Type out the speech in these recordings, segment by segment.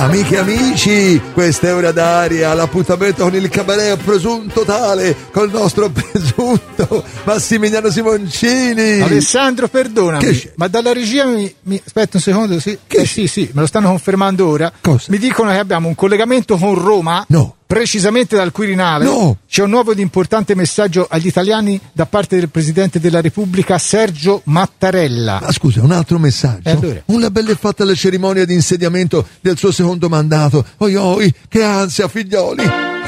Amiche e amici, questa è Ora d'Aria, l'appuntamento con il cabaret presunto tale, col nostro presunto Massimiliano Simoncini. Alessandro, perdonami, ma dalla regia aspetta un secondo, sì? Sì, me lo stanno confermando ora. Cosa? Mi dicono che abbiamo un collegamento con Roma. No. Precisamente dal Quirinale. No. C'è un nuovo ed importante messaggio agli italiani da parte del Presidente della Repubblica Sergio Mattarella. Ma scusa, un altro messaggio? Allora. Una bella e fatta la cerimonia di insediamento del suo secondo mandato. Oi, che ansia, figlioli!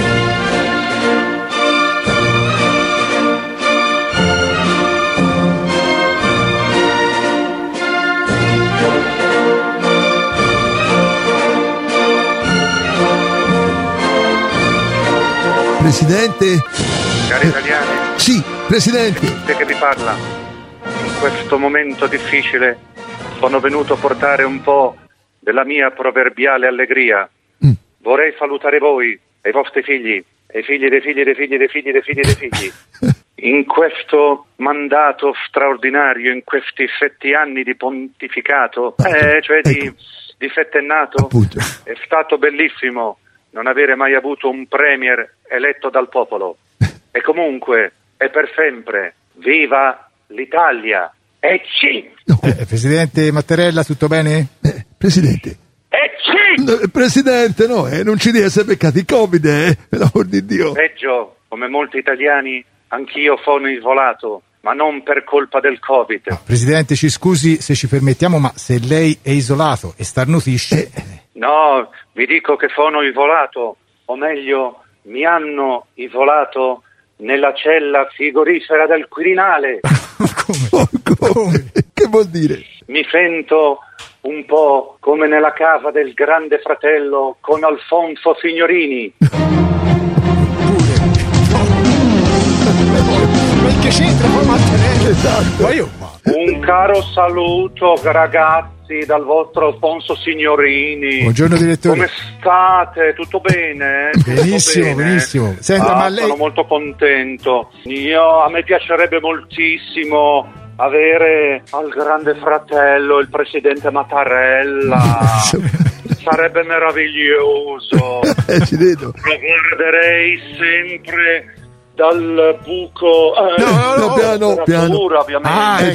Presidente? Cari italiani, Sì, Presidente. che vi parla. In questo momento difficile sono venuto a portare un po' della mia proverbiale allegria. Vorrei salutare voi e i vostri figli, e i figli dei figli dei figli dei figli dei figli dei figli. In questo mandato straordinario, in questi 7 anni di pontificato, cioè di settennato, Appunto. è stato bellissimo non avere mai avuto un premier eletto dal popolo. E comunque, e per sempre, viva l'Italia! E ci! No. Presidente Mattarella, tutto bene? Presidente. E ci! Presidente, no, non ci dia se beccati il Covid, per l'amor di Dio. Peggio, come molti italiani, anch'io sono isolato, ma non per colpa del Covid. No, Presidente, ci scusi se ci permettiamo, ma se lei è isolato e starnutisce... No, vi dico che sono isolato, o meglio, mi hanno isolato nella cella frigorifera del Quirinale. Come? Che vuol dire? Mi sento un po' come nella casa del Grande Fratello con Alfonso Signorini. Che c'entra poi Mattarella? Esatto. Ma io... Un caro saluto, ragazzi, dal vostro Alfonso Signorini. Buongiorno, direttore. Come state? Tutto bene? Benissimo, Tutto bene? benissimo. Senta, ma lei... Sono molto contento. A me piacerebbe moltissimo avere al Grande Fratello il presidente Mattarella. Sarebbe meraviglioso. Ci vedo. Lo guarderei sempre dal buco. piano. Ovviamente.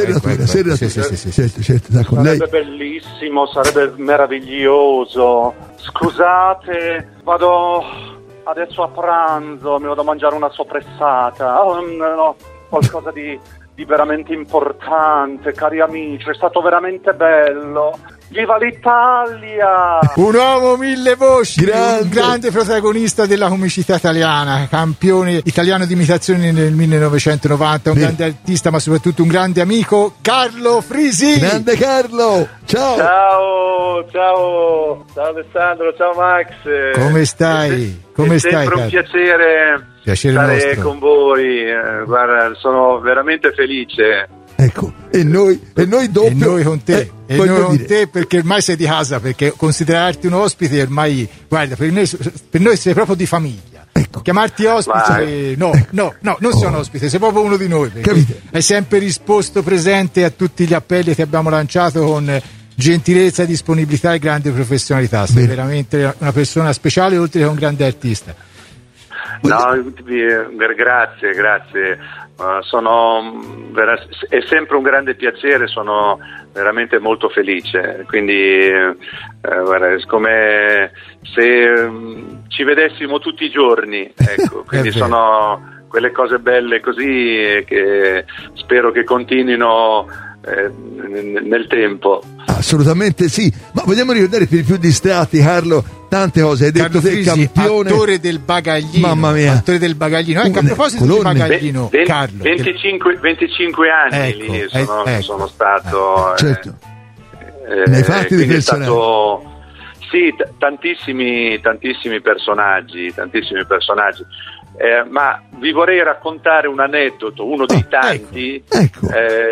Certo, da con lei. Sarebbe bellissimo, sarebbe meraviglioso. Scusate, vado adesso a pranzo, mi vado a mangiare una soppressata. No, qualcosa di veramente importante, cari amici, è stato veramente bello. Viva l'Italia! Un uomo mille voci, Grande. un grande protagonista della comicità italiana, campione italiano di imitazioni nel 1990, un grande artista ma soprattutto un grande amico, Carlo Frisi. Grande Carlo, ciao. Ciao Alessandro, ciao Max. Come stai? È sempre un piacere stare nostro. con voi, guarda, sono veramente felice. Ecco, e noi doppio. E noi con te, voglio dire. perché ormai sei di casa, perché considerarti un ospite ormai, guarda, per noi sei proprio di famiglia. Ecco. Chiamarti ospite, no, non sei un ospite, sei proprio uno di noi, perché Capite? hai sempre risposto presente a tutti gli appelli che abbiamo lanciato con gentilezza, disponibilità e grande professionalità. Sei veramente una persona speciale, oltre che un grande artista. No, grazie. È sempre un grande piacere, sono veramente molto felice, quindi guarda, è come se ci vedessimo tutti i giorni, ecco, quindi sono quelle cose belle così che spero che continuino nel tempo. Assolutamente sì, ma vogliamo ricordare per i più distratti, Carlo, tante cose. Hai detto Carlo te, Frisi, campione, attore del bagaglino. Mamma mia, attore del bagaglino. Ecco, a proposito di bagaglino, Carlo, 25 anni lì sono stato. Certo. Ne hai fatti di personaggi? Sì, tantissimi personaggi. Ma vi vorrei raccontare un aneddoto, uno dei tanti. Ecco.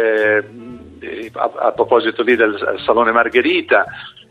A proposito lì del Salone Margherita,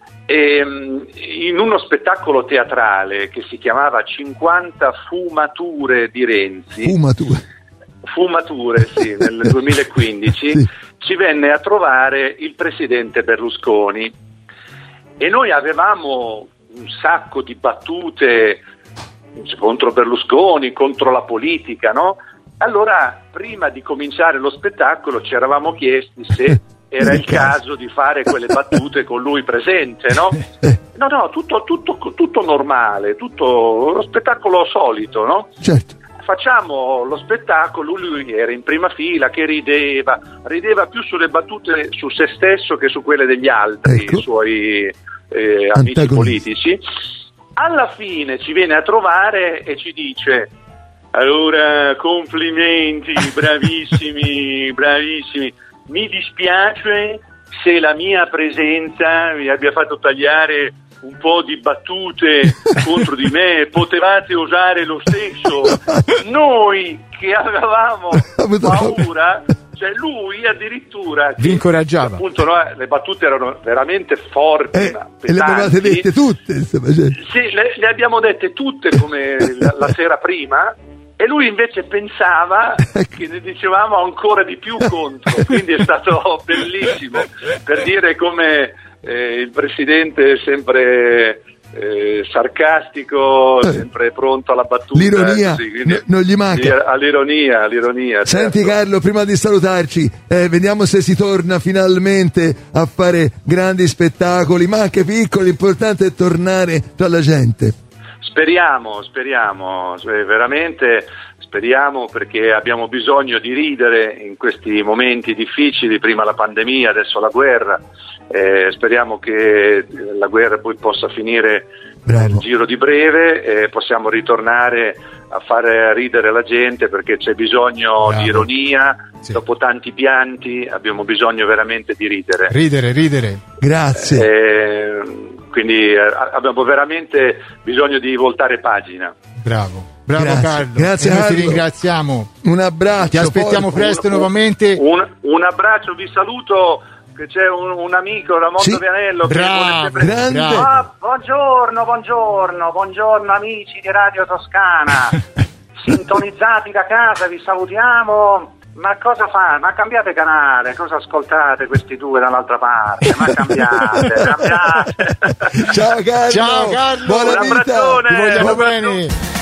in uno spettacolo teatrale che si chiamava 50 fumature di Renzi, fumature sì, nel 2015 sì. Ci venne a trovare il presidente Berlusconi e noi avevamo un sacco di battute contro Berlusconi, contro la politica, no? Allora, prima di cominciare lo spettacolo ci eravamo chiesti se era il caso di fare quelle battute con lui presente, no? No, tutto normale, tutto lo spettacolo solito, no? Certo. Facciamo lo spettacolo, lui era in prima fila che rideva più sulle battute su se stesso che su quelle degli altri, ecco, i suoi amici politici. Alla fine ci viene a trovare e ci dice: allora, complimenti, bravissimi, mi dispiace se la mia presenza vi abbia fatto tagliare un po' di battute contro di me, potevate usare lo stesso. Noi che avevamo paura, cioè lui addirittura vi incoraggiava. Appunto, no, le battute erano veramente forti, e le avevate dette tutte, insomma, cioè. Sì, le abbiamo dette tutte come la sera prima, e lui invece pensava che ne dicevamo ancora di più contro, quindi è stato bellissimo, per dire come il presidente è sempre sarcastico, sempre pronto alla battuta. L'ironia non gli manca. All'ironia. Senti, certo. Carlo, prima di salutarci, vediamo se si torna finalmente a fare grandi spettacoli, ma anche piccoli. L'importante è tornare tra la gente. Speriamo, veramente speriamo, perché abbiamo bisogno di ridere in questi momenti difficili, prima la pandemia, adesso la guerra. Speriamo che la guerra poi possa finire in un giro di breve e possiamo ritornare a fare ridere la gente, perché c'è bisogno di ironia. Sì. Dopo tanti pianti abbiamo bisogno veramente di ridere. Ridere. Grazie. Quindi abbiamo veramente bisogno di voltare pagina. Bravo grazie. Carlo. Grazie, noi Carlo. ti ringraziamo. Un abbraccio. Ti aspettiamo presto nuovamente. Un abbraccio, vi saluto, che c'è un amico, Ramondo Vianello. Grande. Buongiorno amici di Radio Toscana. Sintonizzati da casa, vi salutiamo. Ma cosa fa? Ma cambiate canale, cosa ascoltate questi due dall'altra parte? Ma cambiate. Ciao Carlo. Ciao Carlo. Buona vita. Ti vogliamo bene.